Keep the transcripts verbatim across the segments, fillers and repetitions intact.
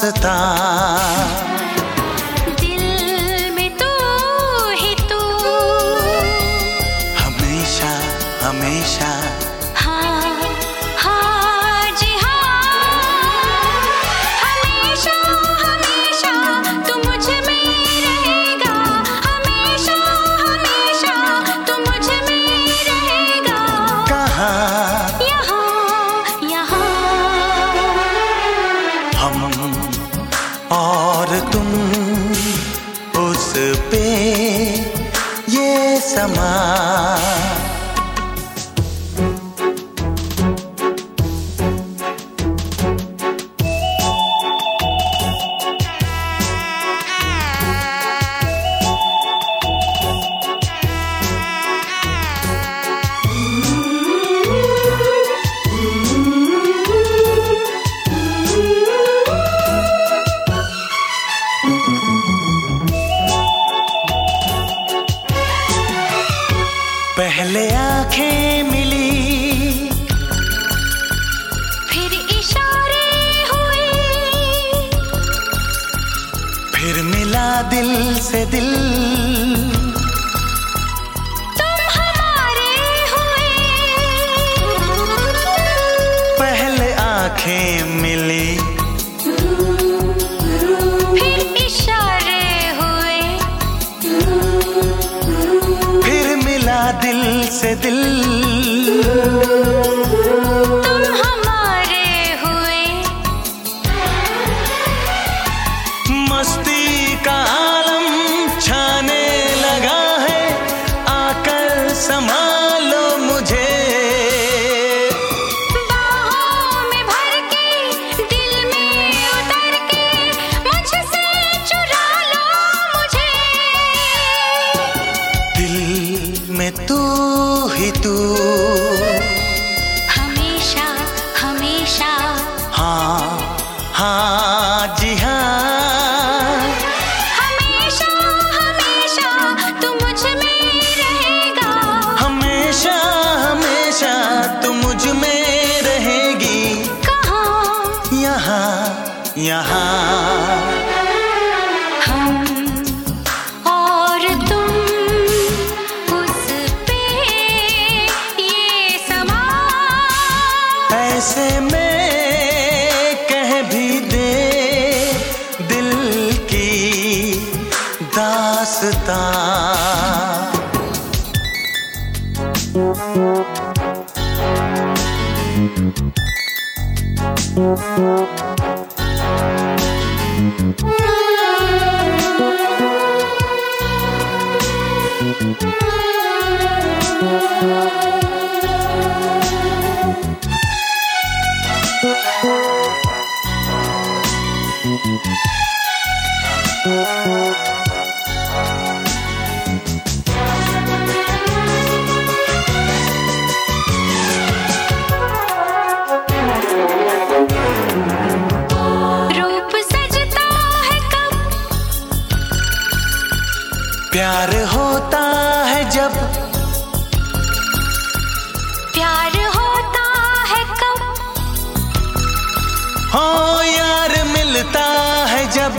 दास्तां। दिल में तू ही तू, हमेशा हमेशा। हाँ हाँ जी हाँ, हमेशा हमेशा तू मुझ में रहेगा, हमेशा हमेशा तू मुझ में रहेगा। कहाँ हम और तुम, उस पे ये समा। पहले आंखें मिली, फिर इशारे हुए, फिर मिला दिल से दिल, तुम हमारे हुए। पहले आंखें मिली, फिर इशारे हुए, फिर मिला दिल से दिल, तुम हमारे हुए। मस्ती का आलम छाने लगा है, आकर संभालो मुझे। बाहों में भर के, दिल में उतर के, मुझसे चुरा लो मुझे। दिल में तू ही तू, हमेशा हमेशा। हाँ हाँ जी हाँ, हमेशा हमेशा तू मुझ में रहेगा, हमेशा हमेशा तू मुझ में रहेगी। कहाँ यहाँ यहाँ हम और तुम, उस पे ये समा। ऐसे में कह भी दे दिल की दास्तां। रूप सजता है कब, प्यार होता है जब, प्यार होता है कब, हो यार मिलता है जब।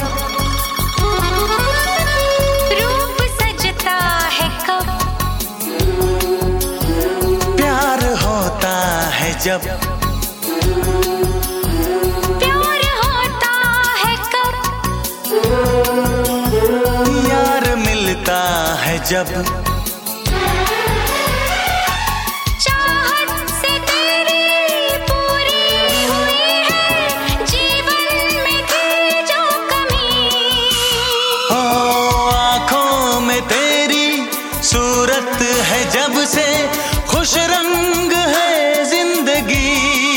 रूप सजता है कब, प्यार होता है जब, प्यार होता है कब, यार मिलता है जब। चाहत से तेरी पूरी हुई है, जीवन में थी जो कमी। हो आँखों में तेरी सूरत है जब से, खुश रंग है जिंदगी।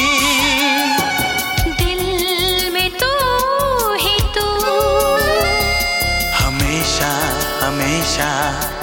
दिल में तू ही तू, हमेशा हमेशा